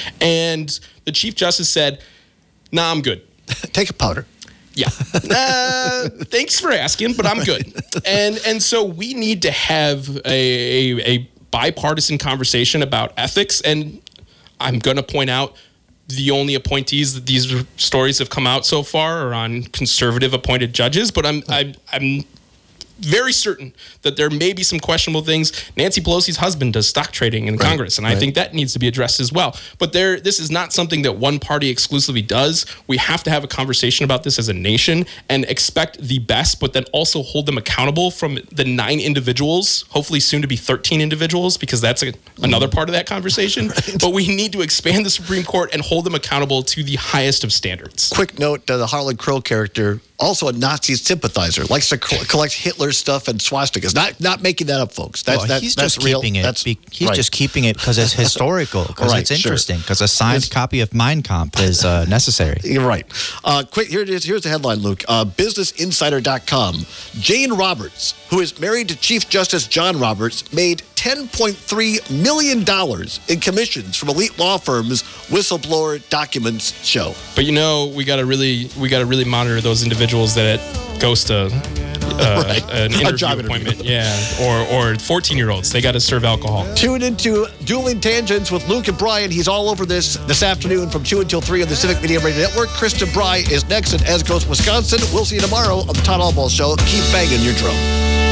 Speaker 7: And the Chief Justice said, nah, I'm good.
Speaker 2: Take a powder.
Speaker 7: Yeah. Uh, thanks for asking, but I'm good. And and so we need to have a, a, a bipartisan conversation about ethics. And I'm going to point out the only appointees that these stories have come out so far are on conservative appointed judges. But I'm I'm, I'm very certain that there may be some questionable things. Nancy Pelosi's husband does stock trading in right, Congress, and right. I think that needs to be addressed as well. But there, this is not something that one party exclusively does. We have to have a conversation about this as a nation and expect the best, but then also hold them accountable from the nine individuals, hopefully soon to be thirteen individuals, because that's a, another part of that conversation. Right. But we need to expand the Supreme Court and hold them accountable to the highest of standards.
Speaker 2: Quick note, uh, the Harlan Crow character, also a Nazi sympathizer, likes to co- collect Hitler's stuff and swastikas. Not not making that up, folks. That's,
Speaker 3: well,
Speaker 2: that's,
Speaker 3: he's
Speaker 2: that's
Speaker 3: just
Speaker 2: real.
Speaker 3: keeping it.
Speaker 2: That's,
Speaker 3: be, he's
Speaker 2: right.
Speaker 3: just keeping it because it's historical, because
Speaker 2: right,
Speaker 3: it's interesting, because sure. a signed
Speaker 2: it's,
Speaker 3: copy of Mein Kampf is uh, necessary.
Speaker 2: You're right. Uh, quick, here it is. Here's the headline, Luke. Uh, business insider dot com. Jane Roberts, who is married to Chief Justice John Roberts, made ten point three million dollars in commissions from elite law firms whistleblower documents show.
Speaker 7: But you know, we got to really we got to really monitor those individuals that goes to uh, right. an interview appointment. Interview. Yeah, or or fourteen-year-olds. They got to serve alcohol.
Speaker 2: Tune into Dueling Tangents with Luke and Brian. He's all over this this afternoon from two until three on the Civic Media Radio Network. Kristen Bry is next at As Goes Wisconsin. We'll see you tomorrow on the Todd Albaugh Show. Keep banging your drum.